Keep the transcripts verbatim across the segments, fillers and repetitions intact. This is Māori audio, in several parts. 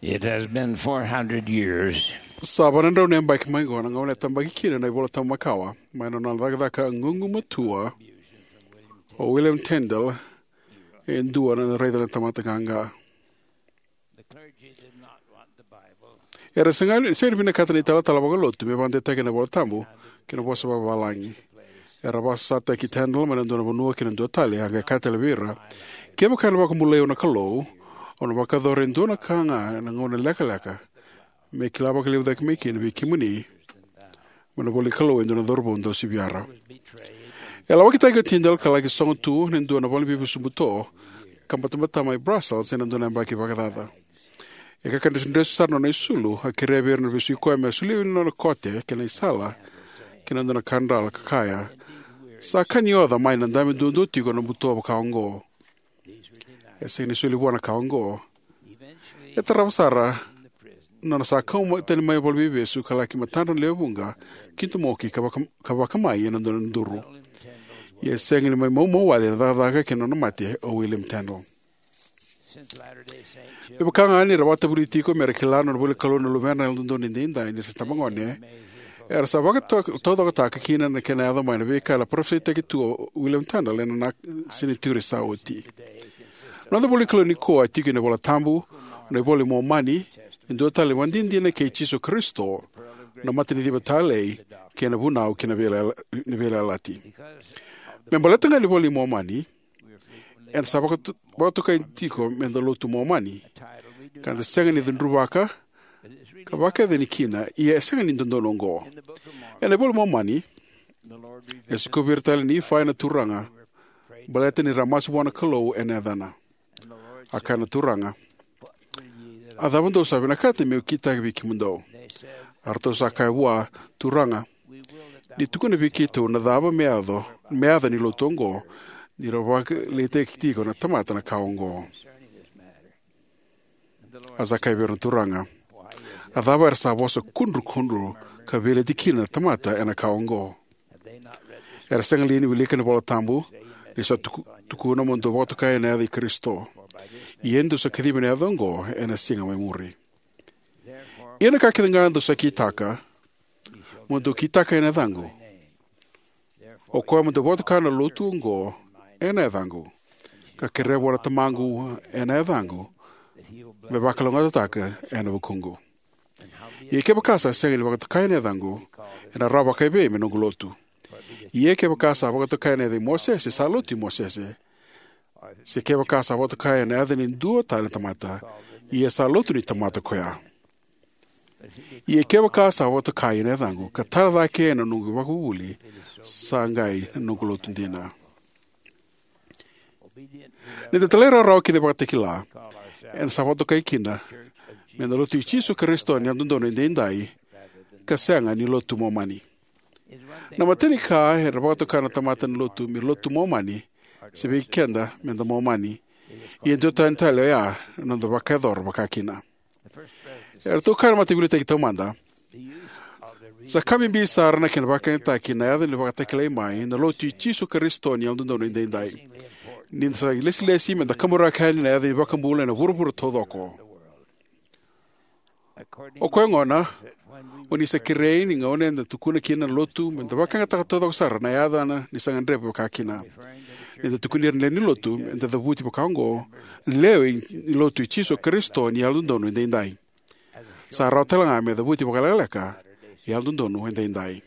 It has been four hundred years Sabanan daw na bike mai gona ngone tambaki kina na bola tamakawa mai no na daga ka ngungu matua o William Tyndale en dua na rei da tamata ganga the clergy did not want the Bible. era sengal ser bina katani tala tala bagalo tu me bande ta kina bola tambu kina bosa ba balangi era basa ta ki Tyndale mana dona bonua kina do tali anga katela vira ke mo kana ba kumule ona kalo ona ba ka dore ndona kanga na ngone leka leka me kilaba kile da me kin bi kimuni mana boli kalo ndona dorbo ndo sibiara ela wakita ka Tyndale kala ki song tu nendo na boli bibu sumbuto kambatamata mai Brussels en ndona mbaki bagadada e ka kandis ndesu sarno na isulu ha kirebe no bisu ko me sulu no kote ke na sala ke na ndona kandala kakaya sa kanyo da mai na ndame dundu ti ko no buto ka ngo e se ni sulu bona ka ngo e tarabsara no sa como tele mai boli bisu kala ki matana lebunga kinto moki ka ka ka mai en ndona nduru e se ngi mai mo mo wale da da ka no mate o William Tyndale e bakanga ni rawata politiko merkelano no bole kalono lumena ndo ndinda ni sta mangone era sa baga todo ka ka kina na kena da mai be kala profeta ki tu William Tyndale na sinituri sauti no da bole kalono ko atiki ne bola tambu ne bole mo mani ndo tale wandindi ne ke Jesu Kristo no matini di batale ke na buna o ke na vela ne vela lati me boleta ngali bole mo mani en sabaka boto ka intiko mendo lotu mo mani kan senga ni ndruwaka ka baka de nikina ia senga ni ndondongo en bol mo mani es ko virtual ni faina turanga baleta ni ramas wana kalo en adana akana turanga adavando sabena kate me kita bi kimundo arto saka wa turanga di tukuna vikito na daba meado meada ni lotongo ni rovak le tekti na tamata na kaongo azaka beron turanga adaba er saboso kundru kundru ka vele dikina tamata ena kaongo er senglini wilika na bola tambu ni sa tukuna mondo voto ka ena di Kristo yendo sa kadiba na dongo ena singa mai muri ena ka kidanga sa kitaka mondo kitaka ena dango o ko mondo voto ka na lotu ngo ena dango ka kere bola tamangu ena dango me bakalonga taka ena bukungu ye ke bakasa sengeli bakato kaine dango ena raba kaibe me nongolotu ye ke bakasa bakato kaine de Moses saluti Moses se ke bakasa bakato kaine adeni duo tale tamata ye salutu ni tamata koya ye ke bakasa bakato kaine dango ka tarda ke ena nungu bakuli sangai nongolotu dina ne de talera rao ki de bakatekila en sabato kai kina me no lotu Jesu Kristo ni andundo ni dendai ka senga ni lotu mo mani na mateni ka he rabato kana tamata ni lotu mi lotu mo mani se be kenda me no mo mani i endo tantale ya no do bakador bakakina er to kana matibulite ki tomanda sa kami bi sarna ken bakanta kina ya de bakatekle mai no lotu Jesu Kristo ni andundo ni dendai nin sa lesi lesi me da kamura kan na de bakambula na burbur todoko o ko ngona oni se kirei ni ngone nda tukuna kina lotu me da bakanga ta todo sar na yada na ni sanga ndre ka kina ni da tukuna ni lotu nda da buti bakango leo ni lotu Jesu Kristo ni alundo no ndai sa rotela me da buti bakalaka ni alundo no ndai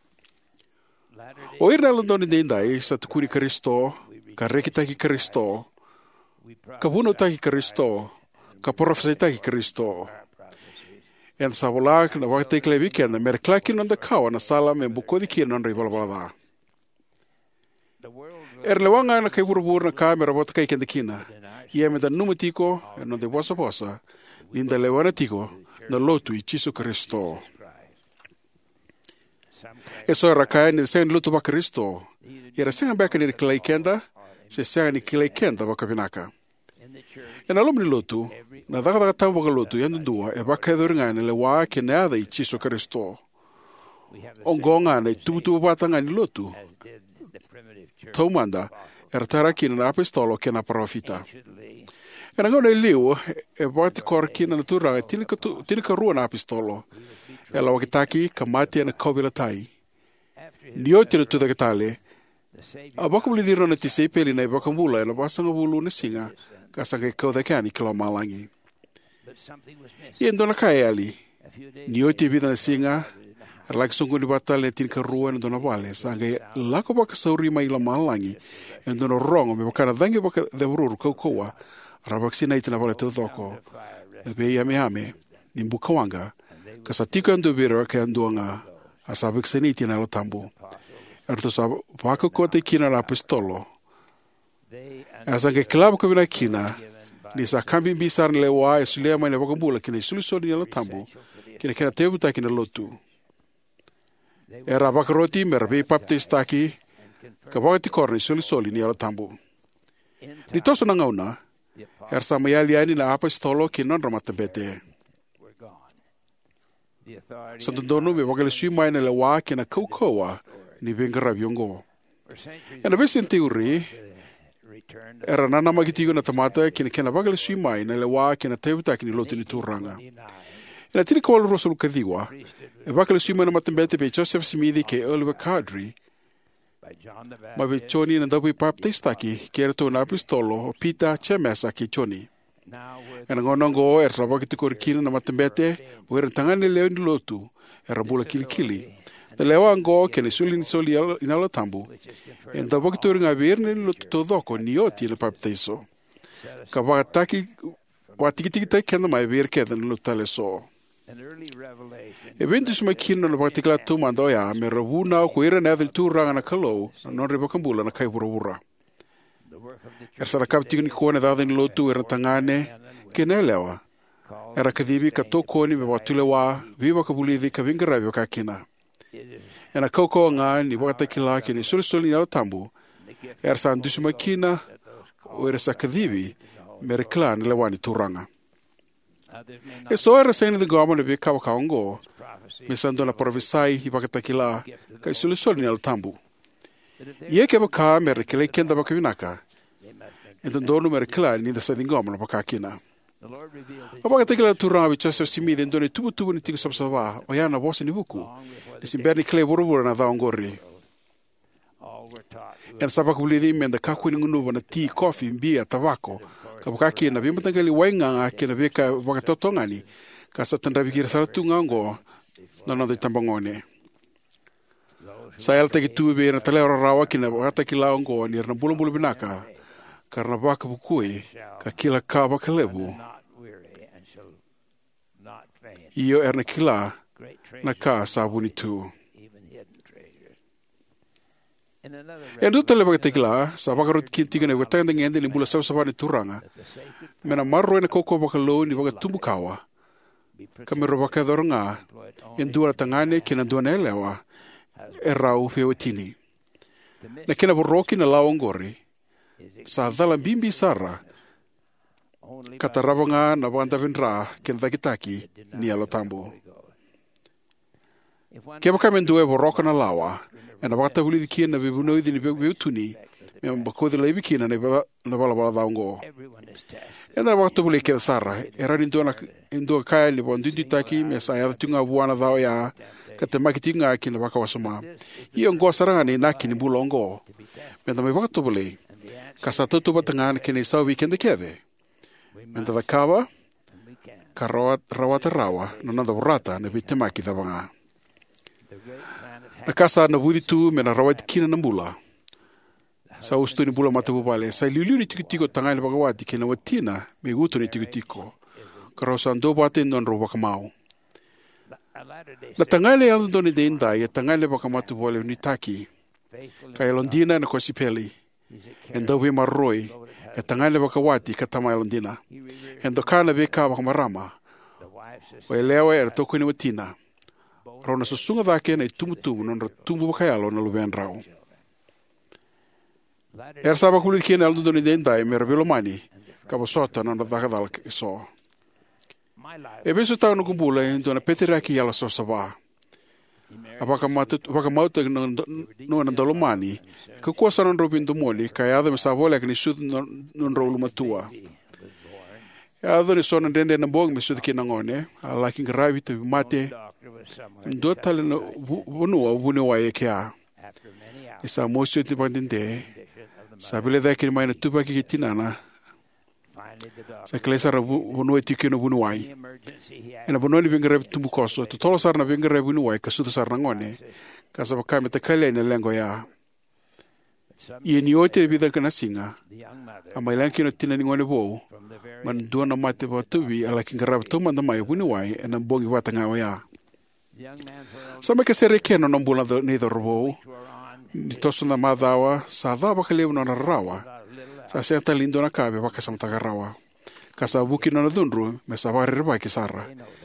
o irna alundo ni ndai sa tukuni Kristo ka rekita ki Kristo, ka vuno ta ki Kristo, ka profeta ki Kristo. En sa vola na wakte kle weekend mer klaki non da kawa na sala me buko di ki non rival bala. Er lewanga na kai burbur na kamera bot kai kende kina. Ye me da numatiko no de bosa bosa. Linda lewana tiko na lotu i Jesu Kristo. Eso era kai ni sen lotu ba Kristo. Era sen beka ni klai kenda. Se senga ni kile kenda baka vinaka. E na lomni lotu, na daga daga tambo ka lotu yandu dua e baka edhoringa ni le waa ke neada i Jesu Kristo. Ongonga na i tubutubu batanga ni lotu. Taumanda, e ratara ki na apostolo ke na profita. E na ngau nei liu, e wati kora kina na tūranga, tina ka rua na apistolo. E la wakitaki, ka mati ana kaubila tai. Ni o tira tuta katale, a baka muli diro na tisei peli na i baka mula, e la basanga wulu na singa, ka sanga i kauda kani kila malangi. I endo na kai ali, ni o te vida na singa, a laki songo ni batale e tina ka rua na dona wale, sanga i lako baka sauri mai la malangi, e endo na rongo, me baka na dhangi baka de ururu kau koua, rabaksi na itina wale tau dhoko, na bei ame ame, ni mbukawanga, ka sa tika andu bira ke anduanga, a sa viksani tina la tambu. Erto sa waka kote kina na pistolo. E sa ke kilabu kabina kina, ni sa kambi bisar le wa e sulia mai na wakambula kina i sulisoni na la tambu, kina kena tebuta kina lotu. E ra waka roti me rabi papte istaki, ka wakati korni sulisoli ni ala tambu. Ni toso na ngauna, er sa mayali ani na apistolo kina non ramata bete. Sa tundonu me wakale sui mai na le wa kina kaukaua, ni venga rabiongo. E na besi teori, era nana magitigo na tamata kina kena wakale sui mai na le wa kina tebuta kini lotu ni turanga. E na tini kawalu rosa lukadhiwa, e wakale sui mai na matambete pe Joseph Smith ke Oliver Cowdery, ma be Choni na dabu i papteistaki ke era tō na pistolo o Peter Chemesa ke Choni. E na ngonongo e rawa ki tukori kina na matambete o era tangane leo ni lotu e rabula kilikili. Na leo ango ke ne suli ni soli inala tambu e na waki tori ngā verne ni lotu tō dhoko ni oti na papteiso. Ka wakataki watikitiki tai kenda mai vere keda ni lotu tale so. E ventus mai kina na watikila tūmanda o ya me rawuna o kuira na adhili tūranga na kalou na non reba kambula na kaipurawura. Er sa rakaptiku ni kone dada ni lotu era tangane ke ne lewa. Era kadhibi ka tō koni me watule wa viva ka bulithi ka vingaravi o ka kina. E na kaukau ngā ni wakatakila ke ni sulisoli ni ala tambu. Er sa andusu mai kina o era sa kadhibi me rekla ni lewa ni tūranga. E so era sa ina de goma ne be kawakaongo me sando na provisai i wakatakila ka i sulisoli ni ala tambu. Ie ke baka me rekele kenda baka vinaka. E tondonu me rekla ni da sa dingoma na baka kina. O wakatakila tūranga vi Joseph Smith e ndone tubu tubu ni tiku sapsawa o yana wose ni vuku. Ni simberni kle burubura na dhaongori. E na sabaka bulidi me nda kakui ni ngunuwa na tea, coffee, mbia, tabako. Ka baka kina bimatangali wainganga kina veka wakatotongani. Ka sa tandrabi kira saratu ngango na nanda tambangone. Sa yala teki tuwe na tale ora rawa kina wakatakila ongo ni na bulambulu binaka. Karena baka bukui ka kila ka baka lebu. Iyo erna kila na ka sabuni tu. E ndu tale baka tekila, sa baka roti kintiga ne waka tanga ngende ni bula sawa sawa ni turanga. Mena marro ena koko baka lo ni baka tumbukawa. Kamero baka doronga, e ndu ara tangane kina ndu anelewa, e rau feo tini. Na kina borroki na lao ngori, sa dhala bimbi sara, kata rabanga na wanda vinra kina takitaki ni alo tambu. Ke baka mendue borroka na lawa, e na wakata huli kia na vivunoithi ni viutuni, me mbakodi la ibi kina na wala wala dhaungo. E na wakata huli kia sara, e rani ndua kaya ni wandundi taki, me sa yadha tunga buwana dhao ya, kata makiti nga kina waka wasama. Iyo ngoa saranga ni naki ni bulongo. Me na me wakata huli, ka sa tutu batangana kina isau wikenda kede. Me na kawa, ka rawata rawa, na nanda urata na vitemaki dhavanga. Na kasa na wudi tu me na rawati kina na mbula. Sa ustu ni mbula mata bubale. Sa iliu ni tikitiko tangai na bagawati kina watina me guto ni tikitiko. Karo sa ndo bate non ro bakamau. Na tangai le aldo doni de indai e tangai le bakamatu bole ni taki. Ka elondina na kosipeli. Endo we marroi e tangai le bakawati ka tama elondina. Endo kana be ka bakamarama. O elewa era toku ni watina. Rona susunga dhake na itumutumu non ratumbu bakayalo na luben rau. Er saba kulit kien aldo doni dendai me rabilo mani ka basota non dhaka dal so. E beso tau no kumbula e dona peteraki yala so sava. Apaka matu apaka mauta no na dolo mani ka kuasa non robin do moli ka yada me savola ni sud non rolu matua. Ado ni sona dende na bong me suti kina ngone. Ala king ravi te mate. Ndo tale na vunua vune wa e kia. Isa mo suti pandinde. Sabile da kini mai na tupa ki tinana. Sa klesa ra vunua tiki no vunuai. Ena vunua ni vinga rev tumbu koso. Tutolo sar na vinga rev vunuai kasuta sar na ngone. Kasa wakai me te kaile na lengo ya. Ia ni oite vida kana singa. Amai lanki no tina ni ngone vou. Man dua na mate wa tuvi ala kinga rab tu manda mai vunuai ena bongi watanga wa ya. Sama ke sere keno no mbula ni do vou. Ni tosu na madawa sa dava ka leu no na rawa. Sa senta lindo na kabe waka sa mtaga rawa. Kasa buki no na dunru me sa wari reba ki sara.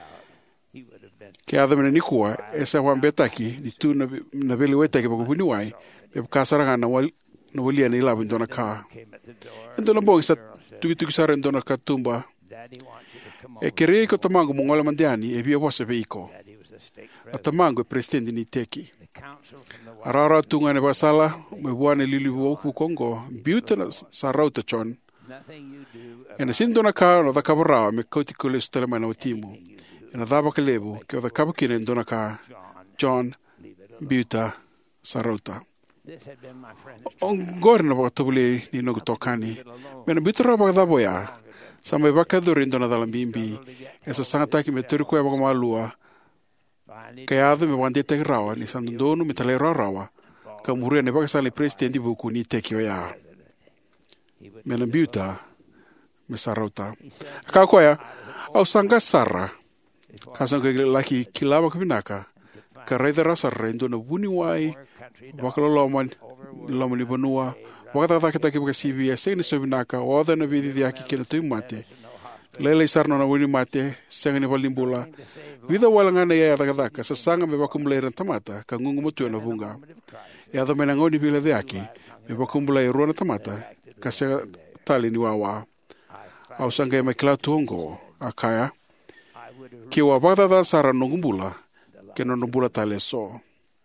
Ke ada mena ni kua esa wan betaki ni tu na na veli weta ke bako vunuai. Be kasara na wal no walia ni la bindona ka. Endo na bongi sa tuki tuki sara endona ka tumba. E kere ko tamango mongola mandiani e via wasa veiko. A tamango e presidente ni teki. Arara tunga ne basala me buane lili woku Kongo biuta na sarauta chon. Ena sindona ka no da kabara me koti kule stela mana watimu. Ena daba ka lebu ke o da kabakine endona ka John biuta sarauta. Ongore na baka tobule ni nogu tokani. Mena biuta raba ka dabo ya. Sama i baka dhuri endona dalambimbi. Esa sangataki me turiku ya baka malua. Kaya ado me wande te rawa ni sandono me tale rawa ka muria ne baka sali presidenti buku ni teki ya me na biuta me sarauta ka koya au sanga sara ka sanga laki kilaba kabinaka ka raida rasa rendo na buni wai baka loloman loloman ni banua baka taka taka baka C V S ni sobinaka o da na vidi yaki kena tu mate lele sarno na wini mate sanga ni balimbula vida walanga na ya daga daga sa sanga me bakumulai ran tamata ka ngungu mutu na bunga ya da mena ngoni bila de aki me bakumulai ro na tamata ka se tali ni wawa au sanga me kla tungo akaya ki wa bada da sara nungumbula ke no numbula tale so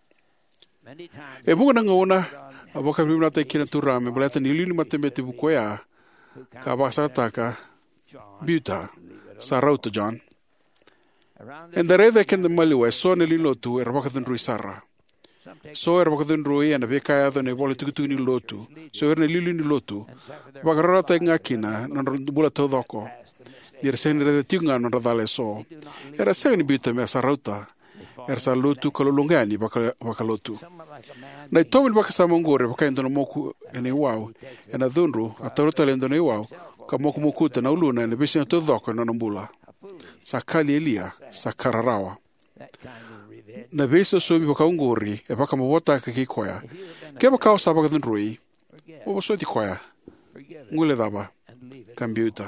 e bunga ngona aboka bimna te kina turame balata ni lini matemete bukoya ka basa taka biuta sarauta John en da reda ken de maliwe so ne lilotu er bakadun rui sara so er bakadun rui ana be kaya do ne bole tukutu ni lotu so er ne lilu ni lotu bagarara ta ngakina non bula todoko dir sen reda tinga non radale so era sen biuta me sarauta er salutu kololungani bakalotu na tomi bakasama ngore bakaindo no moku ene wau ena dunru atorota lendo ne wau ka moku mokuta na uluna ne bisina to doko na nambula sakali elia sakararawa na beso so mi baka ngori e baka mabota ka ki koya ke baka o sabaka den rui o so di koya ngule daba kambiuta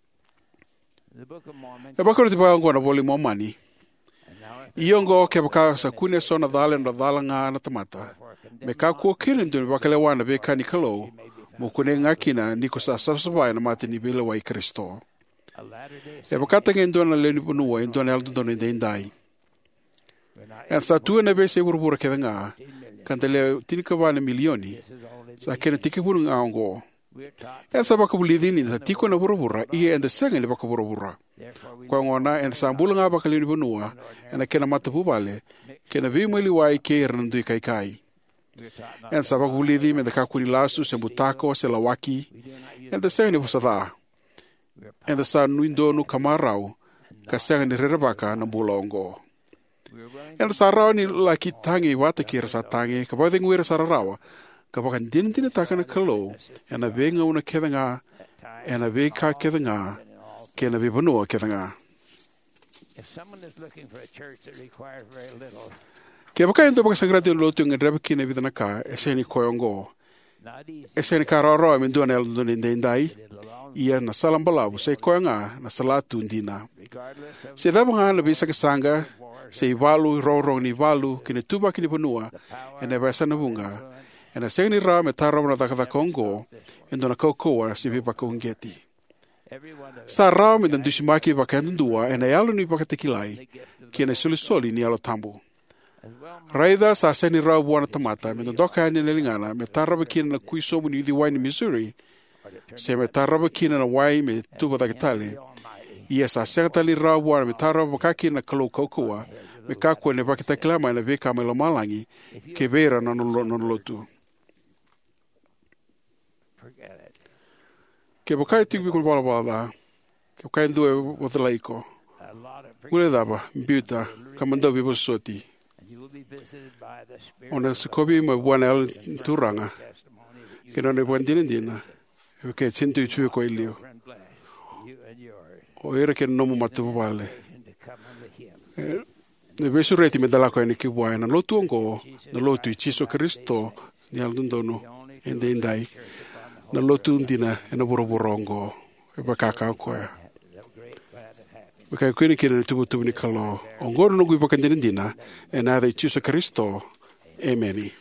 e baka ro ba ngona boli mo mani iongo ke baka sa kune sona dale no dalanga na tamata me ka ko kirin do baka le wana be kani kalo mo kune ngakina niko sa sabsaba na mate ni bela wa Kristo e baka ta ngendo na le ni bunu wa ndo na aldo no ndai en sa tu na be se burbura ke nga kantele tinika wa na milioni sa kene tiki buru ngaongo en sa baka bulidi ni sa tiko na burbura i en de sanga le baka burbura kwa ngona en sa bulu nga baka le ni bunu wa en kena mata bubale kena vi mali wa ke rndu kai kai en sa baka bulidi me de ka kuni lasu se butako se lawaki en de sanga ni busada en de sa nuindo no kamarau ka sanga ni rerebaka na bulongo en de sa rawa ni laki tangi wata kira sa tangi ka ba de ngwira sa rawa ka ba kan din din ta kana kalo en a venga una kevenga en a veka kevenga kena be banu kevenga If someone is looking for a church that requires very little, ke ba kain to ba sagrado lotu ngi rebe kine vidana ka eseni koyongo not easy, eseni karoro me do nel do ndai ia na salambala se koyanga na salatu ndina regardless of se daba nga na bisa sanga se valu roro ni valu kine tuba kine bunua ene ba sana bunga ene seni ra me taro na da Kongo endo na kokoa se viva kongeti everyone that sa ra me dan dushimaki ba kandua ene alu ni ba tekilai kine soli soli ni alo tambu as well Raida sa seni ra buana tamata me doka ni lelingana me tarra kine na kuiso ni di wine Missouri Se me taraba kina na wai me tuwa takitali. Ia sa sengatali rawa me taraba kaki na kalau kaukua. Me kakua ne pakitakilama na veka me lomalangi. Ke vera na lotu. Ke pakai tuku kun wala wala. Ke pakai ndue watalaiko. Ule daba, mbiuta, kamando vivo soti. Ona sukobi ma buana el turanga. Ke none buan dina dina. Ke tintu chue ko ilio. O era ke nomu matu vale. Ne vesu reti me dala ko ni ki buana lotu ongo, na lotu i Jesu Kristo ni aldundono ende indai. Na lotu ndina ena boroborongo. E bakaka ko ya. Maka kuini kira ni tubu tubu ni kalo. Ongoro nungu ipakan dina, e nada i Jesu Kristo. Ameni.